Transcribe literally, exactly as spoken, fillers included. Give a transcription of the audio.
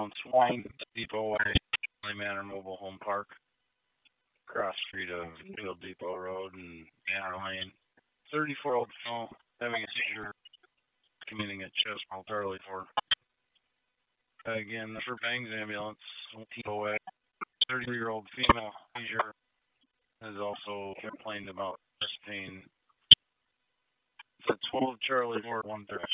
Ambulance one, Depot Way, Family Manor Mobile Home Park, cross street of Field Depot Road and Manor Lane. thirty-four-year-old female having a seizure, commuting at Chestnut Charlie for. Again, the Fairbanks Ambulance, Depot Way. thirty-three-year-old female seizure has also complained about chest pain. It's at twelve Charlie Ford one thirty.